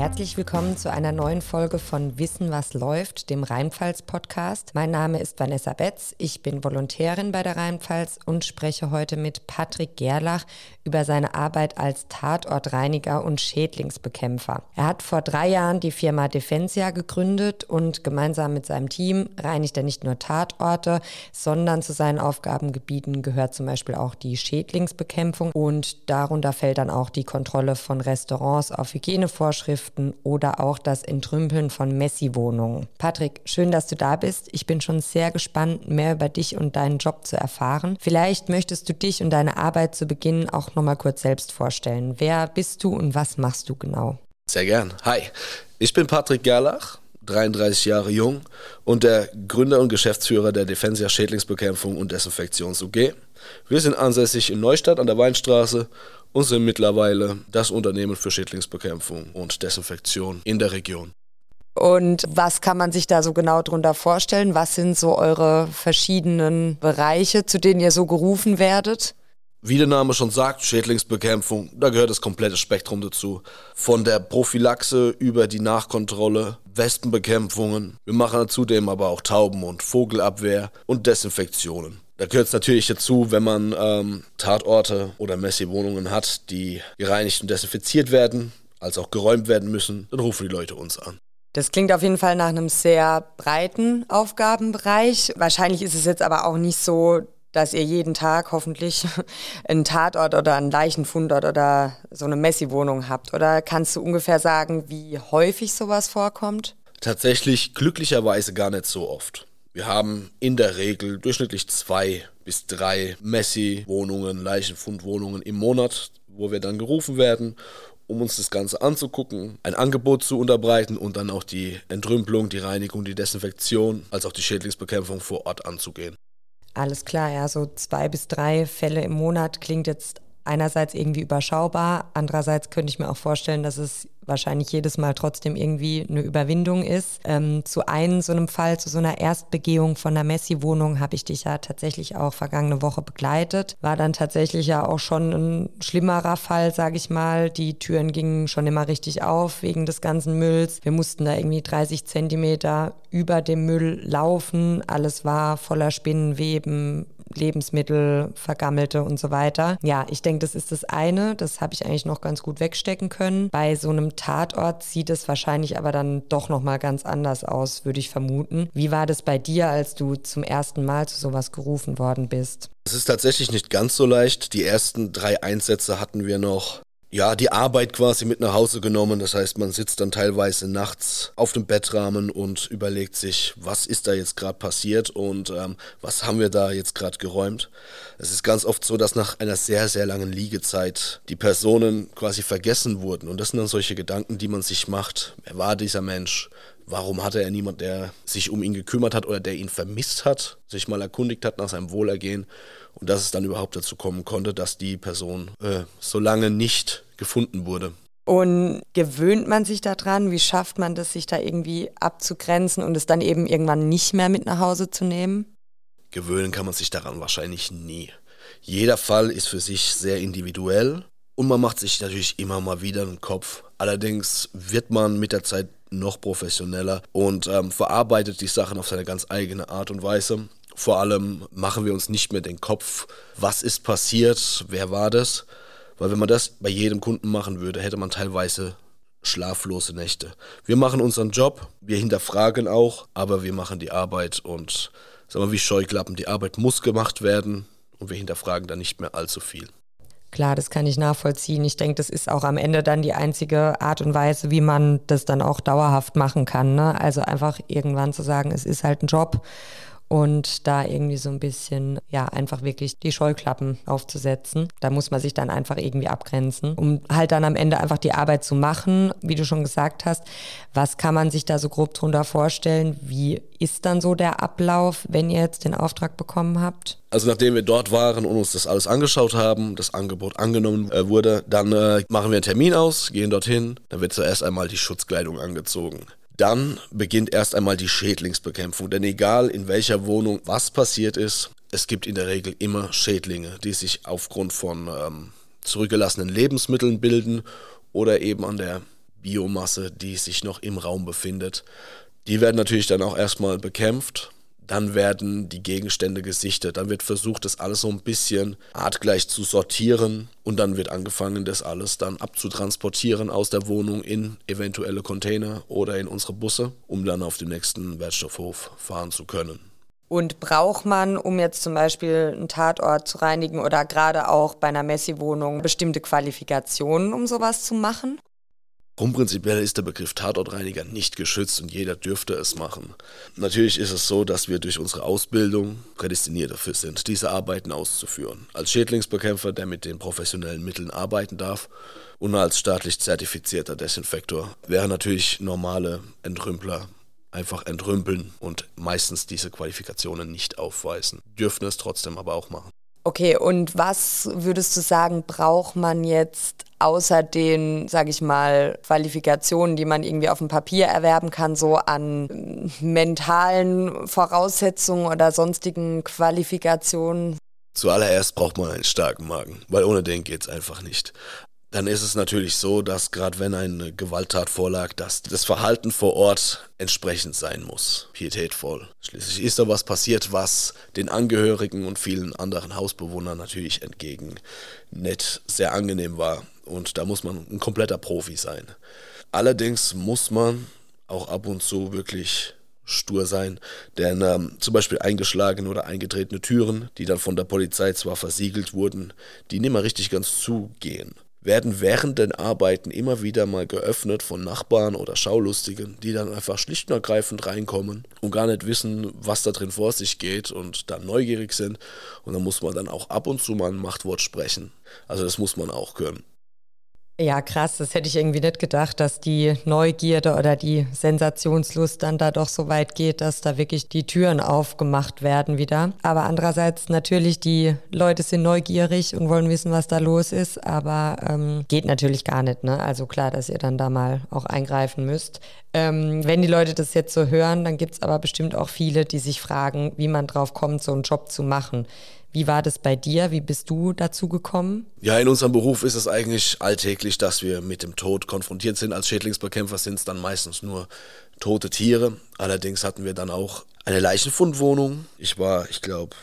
Herzlich willkommen zu einer neuen Folge von Wissen, was läuft, dem Rheinpfalz-Podcast. Mein Name ist Vanessa Betz, ich bin Volontärin bei der Rheinpfalz und spreche heute mit Patrick Gerlach über seine Arbeit als Tatortreiniger und Schädlingsbekämpfer. Er hat vor 3 Jahren die Firma Defensia gegründet und gemeinsam mit seinem Team reinigt er nicht nur Tatorte, sondern zu seinen Aufgabengebieten gehört zum Beispiel auch die Schädlingsbekämpfung und darunter fällt dann auch die Kontrolle von Restaurants auf Hygienevorschriften oder auch das Entrümpeln von Messi-Wohnungen. Patrick, schön, dass du da bist. Ich bin schon sehr gespannt, mehr über dich und deinen Job zu erfahren. Vielleicht möchtest du dich und deine Arbeit zu Beginn auch nochmal kurz selbst vorstellen. Wer bist du und was machst du genau? Sehr gern. Hi, ich bin Patrick Gerlach, 33 Jahre jung und der Gründer und Geschäftsführer der Defensia Schädlingsbekämpfung und Desinfektions UG. Wir sind ansässig in Neustadt an der Weinstraße und sind mittlerweile das Unternehmen für Schädlingsbekämpfung und Desinfektion in der Region. Und was kann man sich da so genau drunter vorstellen? Was sind so eure verschiedenen Bereiche, zu denen ihr so gerufen werdet? Wie der Name schon sagt, Schädlingsbekämpfung, da gehört das komplette Spektrum dazu. Von der Prophylaxe über die Nachkontrolle, Wespenbekämpfungen. Wir machen zudem aber auch Tauben- und Vogelabwehr und Desinfektionen. Da gehört es natürlich dazu, wenn man Tatorte oder Messi-Wohnungen hat, die gereinigt und desinfiziert werden, als auch geräumt werden müssen, dann rufen die Leute uns an. Das klingt auf jeden Fall nach einem sehr breiten Aufgabenbereich. Wahrscheinlich ist es jetzt aber auch nicht so, dass ihr jeden Tag hoffentlich einen Tatort oder einen Leichenfundort oder so eine Messi-Wohnung habt. Oder kannst du ungefähr sagen, wie häufig sowas vorkommt? Tatsächlich glücklicherweise gar nicht so oft. Wir haben in der Regel durchschnittlich 2 bis 3 Messi-Wohnungen, Leichenfundwohnungen im Monat, wo wir dann gerufen werden, um uns das Ganze anzugucken, ein Angebot zu unterbreiten und dann auch die Entrümpelung, die Reinigung, die Desinfektion, als auch die Schädlingsbekämpfung vor Ort anzugehen. Alles klar, ja, so 2 bis 3 Fälle im Monat klingt jetzt einerseits irgendwie überschaubar, andererseits könnte ich mir auch vorstellen, dass es wahrscheinlich jedes Mal trotzdem irgendwie eine Überwindung ist. Zu so einem Fall, zu so einer Erstbegehung von der Messi-Wohnung habe ich dich ja tatsächlich auch vergangene Woche begleitet. War dann tatsächlich ja auch schon ein schlimmerer Fall, sage ich mal. Die Türen gingen schon immer richtig auf wegen des ganzen Mülls. Wir mussten da irgendwie 30 Zentimeter über dem Müll laufen. Alles war voller Spinnenweben, Lebensmittel, Vergammelte und so weiter. Ja, ich denke, das ist das eine. Das habe ich eigentlich noch ganz gut wegstecken können. Bei so einem Tatort sieht es wahrscheinlich aber dann doch nochmal ganz anders aus, würde ich vermuten. Wie war das bei dir, als du zum ersten Mal zu sowas gerufen worden bist? Es ist tatsächlich nicht ganz so leicht. Die ersten 3 Einsätze hatten wir noch die Arbeit quasi mit nach Hause genommen. Das heißt, man sitzt dann teilweise nachts auf dem Bettrahmen und überlegt sich, was ist da jetzt gerade passiert und was haben wir da jetzt gerade geräumt. Es ist ganz oft so, dass nach einer sehr, sehr langen Liegezeit die Personen quasi vergessen wurden. Und das sind dann solche Gedanken, die man sich macht. Wer war dieser Mensch? Warum hatte er niemand, der sich um ihn gekümmert hat oder der ihn vermisst hat, sich mal erkundigt hat nach seinem Wohlergehen und dass es dann überhaupt dazu kommen konnte, dass die Person so lange nicht gefunden wurde. Und gewöhnt man sich daran? Wie schafft man das, sich da irgendwie abzugrenzen und es dann eben irgendwann nicht mehr mit nach Hause zu nehmen? Gewöhnen kann man sich daran wahrscheinlich nie. Jeder Fall ist für sich sehr individuell und man macht sich natürlich immer mal wieder einen Kopf. Allerdings wird man mit der Zeit noch professioneller und verarbeitet die Sachen auf seine ganz eigene Art und Weise. Vor allem machen wir uns nicht mehr den Kopf, was ist passiert, wer war das? Weil wenn man das bei jedem Kunden machen würde, hätte man teilweise schlaflose Nächte. Wir machen unseren Job, wir hinterfragen auch, aber wir machen die Arbeit und sagen wir wie Scheuklappen, die Arbeit muss gemacht werden und wir hinterfragen da nicht mehr allzu viel. Klar, das kann ich nachvollziehen. Ich denke, das ist auch am Ende dann die einzige Art und Weise, wie man das dann auch dauerhaft machen kann, ne? Also einfach irgendwann zu sagen, es ist halt ein Job und da irgendwie so ein bisschen, ja, einfach wirklich die Scheuklappen aufzusetzen. Da muss man sich dann einfach irgendwie abgrenzen, um halt dann am Ende einfach die Arbeit zu machen, wie du schon gesagt hast. Was kann man sich da so grob drunter vorstellen? Wie ist dann so der Ablauf, wenn ihr jetzt den Auftrag bekommen habt? Also nachdem wir dort waren und uns das alles angeschaut haben, das Angebot angenommen wurde, dann machen wir einen Termin aus, gehen dorthin, dann wird zuerst einmal die Schutzkleidung angezogen. Dann beginnt erst einmal die Schädlingsbekämpfung, denn egal in welcher Wohnung was passiert ist, es gibt in der Regel immer Schädlinge, die sich aufgrund von zurückgelassenen Lebensmitteln bilden oder eben an der Biomasse, die sich noch im Raum befindet. Die werden natürlich dann auch erstmal bekämpft. Dann werden die Gegenstände gesichtet. Dann wird versucht, das alles so ein bisschen artgleich zu sortieren. Und dann wird angefangen, das alles dann abzutransportieren aus der Wohnung in eventuelle Container oder in unsere Busse, um dann auf den nächsten Wertstoffhof fahren zu können. Und braucht man, um jetzt zum Beispiel einen Tatort zu reinigen oder gerade auch bei einer Messi-Wohnung, bestimmte Qualifikationen, um sowas zu machen? Grundprinzipiell ist der Begriff Tatortreiniger nicht geschützt und jeder dürfte es machen. Natürlich ist es so, dass wir durch unsere Ausbildung prädestiniert dafür sind, diese Arbeiten auszuführen. Als Schädlingsbekämpfer, der mit den professionellen Mitteln arbeiten darf, und als staatlich zertifizierter Desinfektor wären natürlich normale Entrümpler einfach entrümpeln und meistens diese Qualifikationen nicht aufweisen, dürfen es trotzdem aber auch machen. Okay, und was würdest du sagen, braucht man jetzt außer den, sage ich mal, Qualifikationen, die man irgendwie auf dem Papier erwerben kann, so an mentalen Voraussetzungen oder sonstigen Qualifikationen? Zuallererst braucht man einen starken Magen, weil ohne den geht's einfach nicht. Dann ist es natürlich so, dass gerade wenn eine Gewalttat vorlag, dass das Verhalten vor Ort entsprechend sein muss, pietätvoll. Schließlich ist da was passiert, was den Angehörigen und vielen anderen Hausbewohnern natürlich entgegen nicht sehr angenehm war. Und da muss man ein kompletter Profi sein. Allerdings muss man auch ab und zu wirklich stur sein, denn zum Beispiel eingeschlagene oder eingetretene Türen, die dann von der Polizei zwar versiegelt wurden, die nicht mehr richtig ganz zugehen, werden während den Arbeiten immer wieder mal geöffnet von Nachbarn oder Schaulustigen, die dann einfach schlicht und ergreifend reinkommen und gar nicht wissen, was da drin vor sich geht und dann neugierig sind. Und dann muss man dann auch ab und zu mal ein Machtwort sprechen. Also das muss man auch können. Ja, krass, das hätte ich irgendwie nicht gedacht, dass die Neugierde oder die Sensationslust dann da doch so weit geht, dass da wirklich die Türen aufgemacht werden wieder. Aber andererseits natürlich, die Leute sind neugierig und wollen wissen, was da los ist, aber geht natürlich gar nicht, ne? Also klar, dass ihr dann da mal auch eingreifen müsst. Wenn die Leute das jetzt so hören, dann gibt es aber bestimmt auch viele, die sich fragen, wie man drauf kommt, so einen Job zu machen. Wie war das bei dir? Wie bist du dazu gekommen? Ja, in unserem Beruf ist es eigentlich alltäglich, dass wir mit dem Tod konfrontiert sind. Als Schädlingsbekämpfer sind es dann meistens nur tote Tiere. Allerdings hatten wir dann auch eine Leichenfundwohnung. Ich glaube,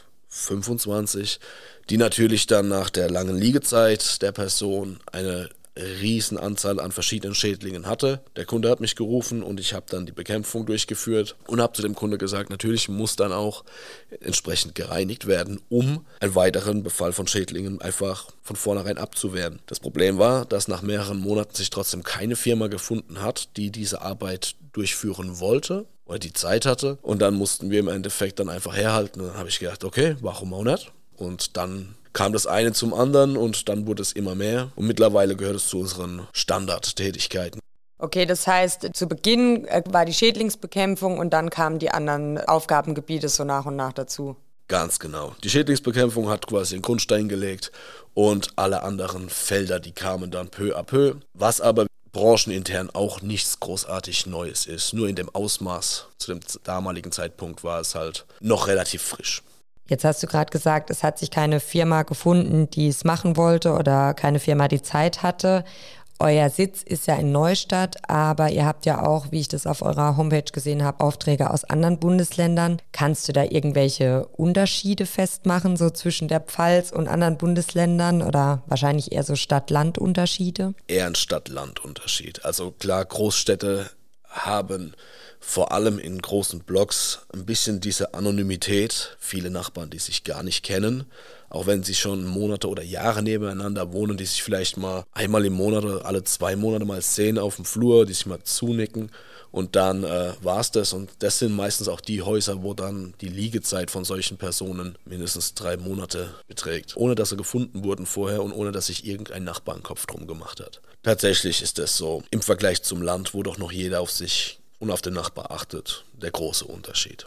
25, die natürlich dann nach der langen Liegezeit der Person eine Riesenanzahl an verschiedenen Schädlingen hatte. Der Kunde hat mich gerufen und ich habe dann die Bekämpfung durchgeführt und habe zu dem Kunde gesagt, natürlich muss dann auch entsprechend gereinigt werden, um einen weiteren Befall von Schädlingen einfach von vornherein abzuwehren. Das Problem war, dass nach mehreren Monaten sich trotzdem keine Firma gefunden hat, die diese Arbeit durchführen wollte oder die Zeit hatte, und dann mussten wir im Endeffekt dann einfach herhalten und dann habe ich gedacht, okay, warum auch nicht? Und dann kam das eine zum anderen und dann wurde es immer mehr und mittlerweile gehört es zu unseren Standardtätigkeiten. Okay, das heißt, zu Beginn war die Schädlingsbekämpfung und dann kamen die anderen Aufgabengebiete so nach und nach dazu. Ganz genau. Die Schädlingsbekämpfung hat quasi den Grundstein gelegt und alle anderen Felder, die kamen dann peu à peu, was aber branchenintern auch nichts großartig Neues ist. Nur in dem Ausmaß zu dem damaligen Zeitpunkt war es halt noch relativ frisch. Jetzt hast du gerade gesagt, es hat sich keine Firma gefunden, die es machen wollte oder keine Firma, die Zeit hatte. Euer Sitz ist ja in Neustadt, aber ihr habt ja auch, wie ich das auf eurer Homepage gesehen habe, Aufträge aus anderen Bundesländern. Kannst du da irgendwelche Unterschiede festmachen, so zwischen der Pfalz und anderen Bundesländern oder wahrscheinlich eher so Stadt-Land-Unterschiede? Eher ein Stadt-Land-Unterschied. Also klar, Großstädte haben vor allem in großen Blocks ein bisschen diese Anonymität, viele Nachbarn, die sich gar nicht kennen, auch wenn sie schon Monate oder Jahre nebeneinander wohnen, die sich vielleicht mal einmal im Monat oder alle 2 Monate mal sehen auf dem Flur, die sich mal zunicken und dann war's das. Und das sind meistens auch die Häuser, wo dann die Liegezeit von solchen Personen mindestens 3 Monate beträgt, ohne dass sie gefunden wurden vorher und ohne dass sich irgendein Nachbar einen Kopf drum gemacht hat. Tatsächlich ist das so im Vergleich zum Land, wo doch noch jeder auf sich und auf den Nachbar achtet, der große Unterschied.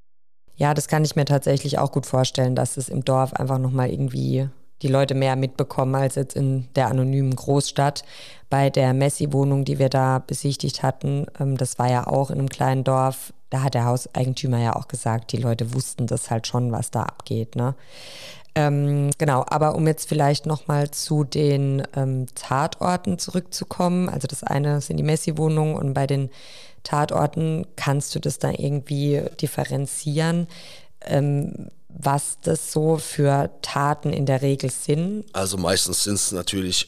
Ja, das kann ich mir tatsächlich auch gut vorstellen, dass es im Dorf einfach nochmal irgendwie die Leute mehr mitbekommen als jetzt in der anonymen Großstadt. Bei der Messi-Wohnung, die wir da besichtigt hatten, das war ja auch in einem kleinen Dorf, da hat der Hauseigentümer ja auch gesagt, die Leute wussten das halt schon, was da abgeht, ne? Genau, aber um jetzt vielleicht nochmal zu den Tatorten zurückzukommen, also das eine sind die Messi-Wohnungen und bei den Tatorten kannst du das da irgendwie differenzieren, was das so für Taten in der Regel sind? Also meistens sind es natürlich,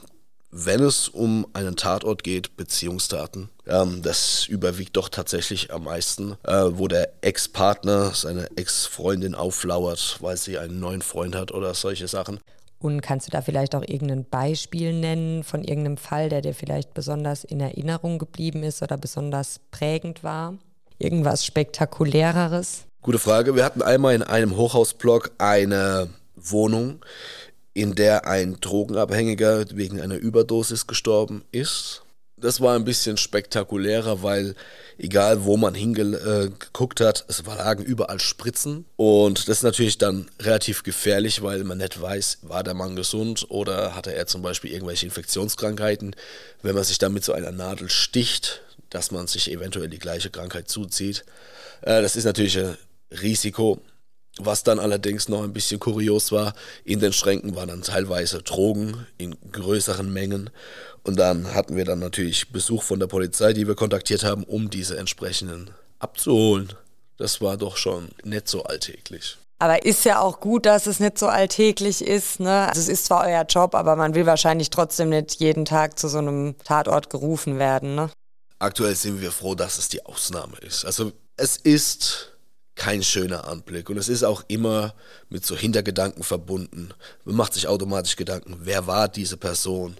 wenn es um einen Tatort geht, Beziehungstaten. Das überwiegt doch tatsächlich am meisten, wo der Ex-Partner seine Ex-Freundin auflauert, weil sie einen neuen Freund hat oder solche Sachen. Und kannst du da vielleicht auch irgendein Beispiel nennen von irgendeinem Fall, der dir vielleicht besonders in Erinnerung geblieben ist oder besonders prägend war? Irgendwas Spektakuläreres? Gute Frage. Wir hatten einmal in einem Hochhausblock eine Wohnung, in der ein Drogenabhängiger wegen einer Überdosis gestorben ist. Das war ein bisschen spektakulärer, weil egal wo man hingeguckt hat, es lagen überall Spritzen. Und das ist natürlich dann relativ gefährlich, weil man nicht weiß, war der Mann gesund oder hatte er zum Beispiel irgendwelche Infektionskrankheiten. Wenn man sich dann mit so einer Nadel sticht, dass man sich eventuell die gleiche Krankheit zuzieht. Das ist natürlich ein Risiko. Was dann allerdings noch ein bisschen kurios war, in den Schränken waren dann teilweise Drogen in größeren Mengen. Und dann hatten wir dann natürlich Besuch von der Polizei, die wir kontaktiert haben, um diese entsprechenden abzuholen. Das war doch schon nicht so alltäglich. Aber ist ja auch gut, dass es nicht so alltäglich ist, ne? Also es ist zwar euer Job, aber man will wahrscheinlich trotzdem nicht jeden Tag zu so einem Tatort gerufen werden, ne? Aktuell sind wir froh, dass es die Ausnahme ist. Also es ist kein schöner Anblick und es ist auch immer mit so Hintergedanken verbunden. Man macht sich automatisch Gedanken, wer war diese Person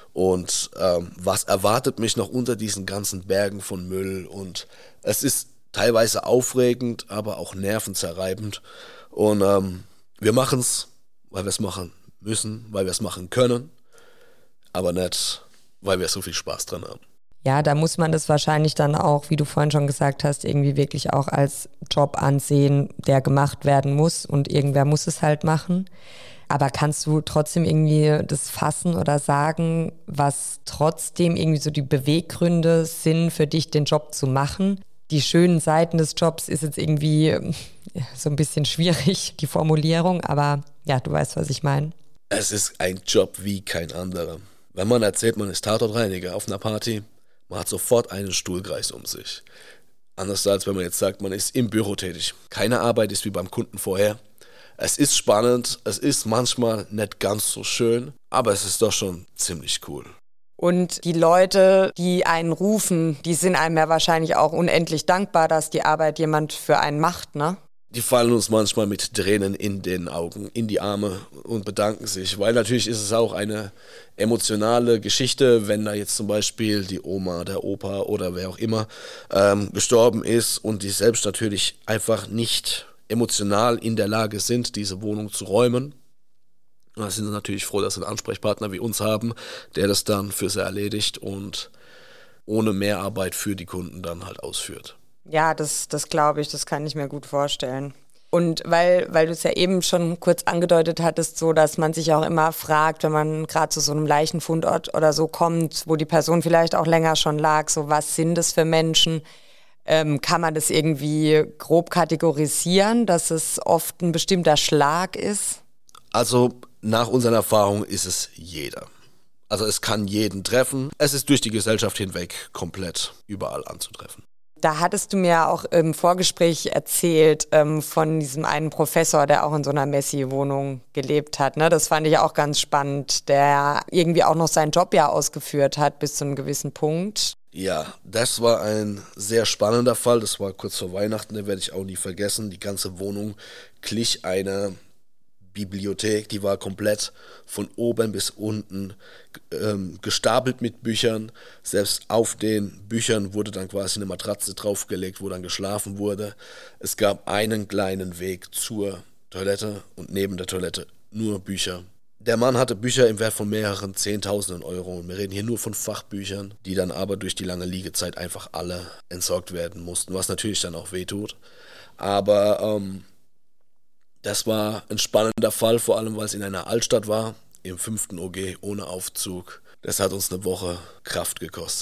und was erwartet mich noch unter diesen ganzen Bergen von Müll, und es ist teilweise aufregend, aber auch nervenzerreibend, und wir machen es, weil wir es machen müssen, weil wir es machen können, aber nicht, weil wir so viel Spaß dran haben. Ja, da muss man das wahrscheinlich dann auch, wie du vorhin schon gesagt hast, irgendwie wirklich auch als Job ansehen, der gemacht werden muss, und irgendwer muss es halt machen. Aber kannst du trotzdem irgendwie das fassen oder sagen, was trotzdem irgendwie so die Beweggründe sind für dich, den Job zu machen? Die schönen Seiten des Jobs ist jetzt irgendwie so ein bisschen schwierig, die Formulierung, aber ja, du weißt, was ich meine. Es ist ein Job wie kein anderer. Wenn man erzählt, man ist Tatortreiniger auf einer Party, man hat sofort einen Stuhlkreis um sich. Anders als wenn man jetzt sagt, man ist im Büro tätig. Keine Arbeit ist wie beim Kunden vorher. Es ist spannend, es ist manchmal nicht ganz so schön, aber es ist doch schon ziemlich cool. Und die Leute, die einen rufen, die sind einem ja wahrscheinlich auch unendlich dankbar, dass die Arbeit jemand für einen macht, ne? Die fallen uns manchmal mit Tränen in den Augen, in die Arme und bedanken sich, weil natürlich ist es auch eine emotionale Geschichte, wenn da jetzt zum Beispiel die Oma, der Opa oder wer auch immer gestorben ist und die selbst natürlich einfach nicht emotional in der Lage sind, diese Wohnung zu räumen. Da sind sie natürlich froh, dass sie einen Ansprechpartner wie uns haben, der das dann für sie erledigt und ohne Mehrarbeit für die Kunden dann halt ausführt. Ja, das glaube ich, das kann ich mir gut vorstellen. Und weil du es ja eben schon kurz angedeutet hattest, so dass man sich auch immer fragt, wenn man gerade zu so einem Leichenfundort oder so kommt, wo die Person vielleicht auch länger schon lag, so was sind das für Menschen? Kann man das irgendwie grob kategorisieren, dass es oft ein bestimmter Schlag ist? Also nach unserer Erfahrung ist es jeder. Also es kann jeden treffen. Es ist durch die Gesellschaft hinweg komplett überall anzutreffen. Da hattest du mir auch im Vorgespräch erzählt von diesem einen Professor, der auch in so einer Messi-Wohnung gelebt hat. Ne? Das fand ich auch ganz spannend, der irgendwie auch noch seinen Job ja ausgeführt hat bis zu einem gewissen Punkt. Ja, das war ein sehr spannender Fall. Das war kurz vor Weihnachten, den werde ich auch nie vergessen. Die ganze Wohnung glich einer Bibliothek, die war komplett von oben bis unten gestapelt mit Büchern. Selbst auf den Büchern wurde dann quasi eine Matratze draufgelegt, wo dann geschlafen wurde. Es gab einen kleinen Weg zur Toilette und neben der Toilette nur Bücher. Der Mann hatte Bücher im Wert von mehreren 10.000 Euro. Und wir reden hier nur von Fachbüchern, die dann aber durch die lange Liegezeit einfach alle entsorgt werden mussten, was natürlich dann auch wehtut. Aber das war ein spannender Fall, vor allem weil es in einer Altstadt war, im 5. OG ohne Aufzug. Das hat uns eine Woche Kraft gekostet.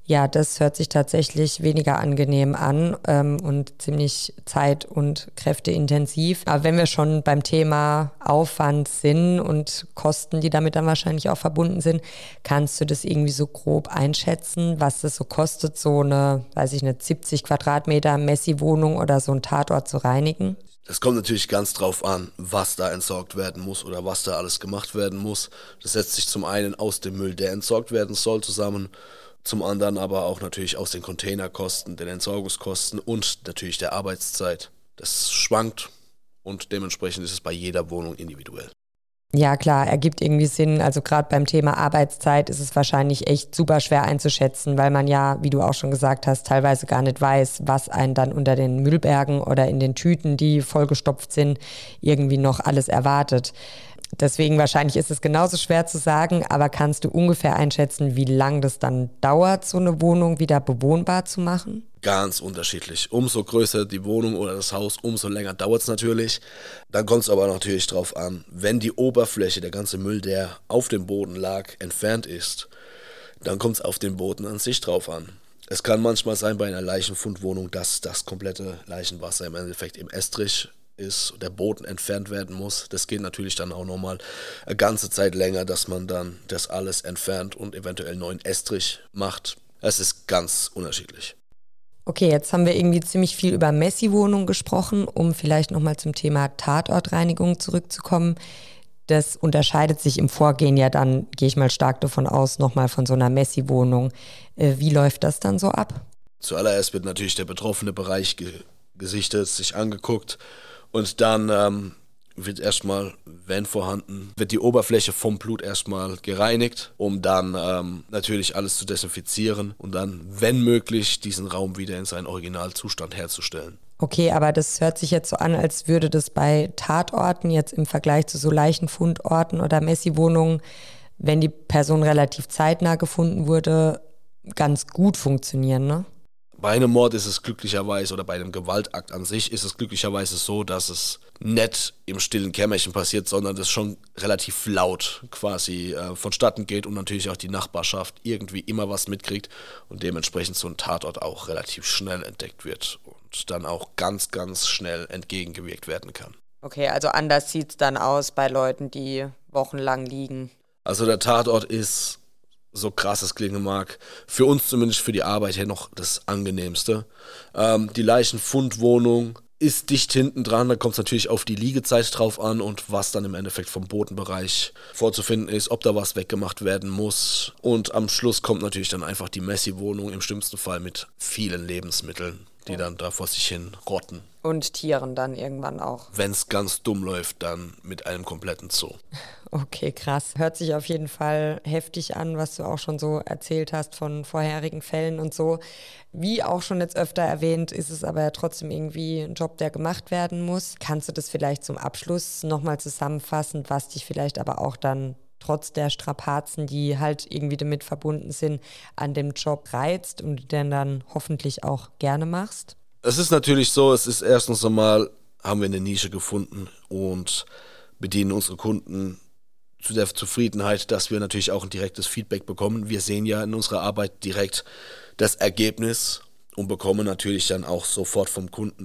Ja, das hört sich tatsächlich weniger angenehm an und ziemlich zeit- und kräfteintensiv. Aber wenn wir schon beim Thema Aufwand sind und Kosten, die damit dann wahrscheinlich auch verbunden sind, kannst du das irgendwie so grob einschätzen, was das so kostet, so eine, weiß ich nicht, 70 Quadratmeter Messi-Wohnung oder so ein Tatort zu reinigen? Es kommt natürlich ganz drauf an, was da entsorgt werden muss oder was da alles gemacht werden muss. Das setzt sich zum einen aus dem Müll, der entsorgt werden soll, zusammen. Zum anderen aber auch natürlich aus den Containerkosten, den Entsorgungskosten und natürlich der Arbeitszeit. Das schwankt und dementsprechend ist es bei jeder Wohnung individuell. Ja, klar, ergibt irgendwie Sinn. Also gerade beim Thema Arbeitszeit ist es wahrscheinlich echt super schwer einzuschätzen, weil man ja, wie du auch schon gesagt hast, teilweise gar nicht weiß, was einen dann unter den Müllbergen oder in den Tüten, die vollgestopft sind, irgendwie noch alles erwartet. Deswegen wahrscheinlich ist es genauso schwer zu sagen, aber kannst du ungefähr einschätzen, wie lang das dann dauert, so eine Wohnung wieder bewohnbar zu machen? Ganz unterschiedlich. Umso größer die Wohnung oder das Haus, umso länger dauert es natürlich. Dann kommt es aber natürlich drauf an, wenn die Oberfläche, der ganze Müll, der auf dem Boden lag, entfernt ist, dann kommt es auf den Boden an sich drauf an. Es kann manchmal sein bei einer Leichenfundwohnung, dass das komplette Leichenwasser im Endeffekt im Estrich ist, der Boden entfernt werden muss. Das geht natürlich dann auch nochmal eine ganze Zeit länger, dass man dann das alles entfernt und eventuell neuen Estrich macht. Es ist ganz unterschiedlich. Okay, jetzt haben wir irgendwie ziemlich viel über Messi-Wohnungen gesprochen, um vielleicht nochmal zum Thema Tatortreinigung zurückzukommen. Das unterscheidet sich im Vorgehen ja dann, gehe ich mal stark davon aus, nochmal von so einer Messi-Wohnung. Wie läuft das dann so ab? Zuallererst wird natürlich der betroffene Bereich gesichtet, sich angeguckt und dann wird erstmal, wenn vorhanden, wird die Oberfläche vom Blut erstmal gereinigt, um dann natürlich alles zu desinfizieren und dann, wenn möglich, diesen Raum wieder in seinen Originalzustand herzustellen. Okay, aber das hört sich jetzt so an, als würde das bei Tatorten jetzt im Vergleich zu so Leichenfundorten oder Messi-Wohnungen, wenn die Person relativ zeitnah gefunden wurde, ganz gut funktionieren, ne? Bei einem Mord ist es glücklicherweise, oder bei einem Gewaltakt an sich, ist es glücklicherweise so, dass es nicht im stillen Kämmerchen passiert, sondern das schon relativ laut quasi vonstatten geht und natürlich auch die Nachbarschaft irgendwie immer was mitkriegt und dementsprechend so ein Tatort auch relativ schnell entdeckt wird und dann auch ganz, ganz schnell entgegengewirkt werden kann. Okay, also anders sieht es dann aus bei Leuten, die wochenlang liegen. Also der Tatort ist, so krass es klingen mag, für uns zumindest für die Arbeit her noch das Angenehmste. Die Leichenfundwohnung ist dicht hinten dran, da kommt es natürlich auf die Liegezeit drauf an und was dann im Endeffekt vom Bodenbereich vorzufinden ist, ob da was weggemacht werden muss. Und am Schluss kommt natürlich dann einfach die Messi-Wohnung, im schlimmsten Fall mit vielen Lebensmitteln, die dann da vor sich hin rotten. Und Tieren dann irgendwann auch. Wenn es ganz dumm läuft, dann mit einem kompletten Zoo. Okay, krass. Hört sich auf jeden Fall heftig an, was du auch schon so erzählt hast von vorherigen Fällen und so. Wie auch schon jetzt öfter erwähnt, ist es aber ja trotzdem irgendwie ein Job, der gemacht werden muss. Kannst du das vielleicht zum Abschluss nochmal zusammenfassen, was dich vielleicht aber auch dann trotz der Strapazen, die halt irgendwie damit verbunden sind, an dem Job reizt und du den dann hoffentlich auch gerne machst? Es ist natürlich so, es ist erstens einmal, haben wir eine Nische gefunden und bedienen unsere Kunden zu der Zufriedenheit, dass wir natürlich auch ein direktes Feedback bekommen. Wir sehen ja in unserer Arbeit direkt das Ergebnis und bekommen natürlich dann auch sofort vom Kunden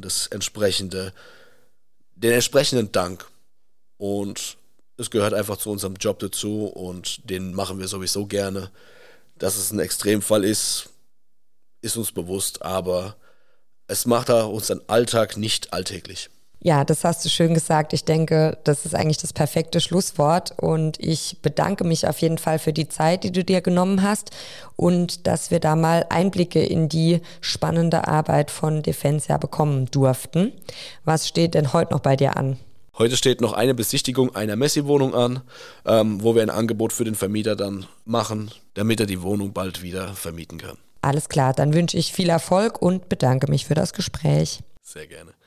den entsprechenden Dank. Und es gehört einfach zu unserem Job dazu und den machen wir sowieso gerne. Dass es ein Extremfall ist, ist uns bewusst, aber es macht auch unseren Alltag nicht alltäglich. Ja, das hast du schön gesagt. Ich denke, das ist eigentlich das perfekte Schlusswort und ich bedanke mich auf jeden Fall für die Zeit, die du dir genommen hast und dass wir da mal Einblicke in die spannende Arbeit von Defensia bekommen durften. Was steht denn heute noch bei dir an? Heute steht noch eine Besichtigung einer Messi-Wohnung an, wo wir ein Angebot für den Vermieter dann machen, damit er die Wohnung bald wieder vermieten kann. Alles klar, dann wünsche ich viel Erfolg und bedanke mich für das Gespräch. Sehr gerne.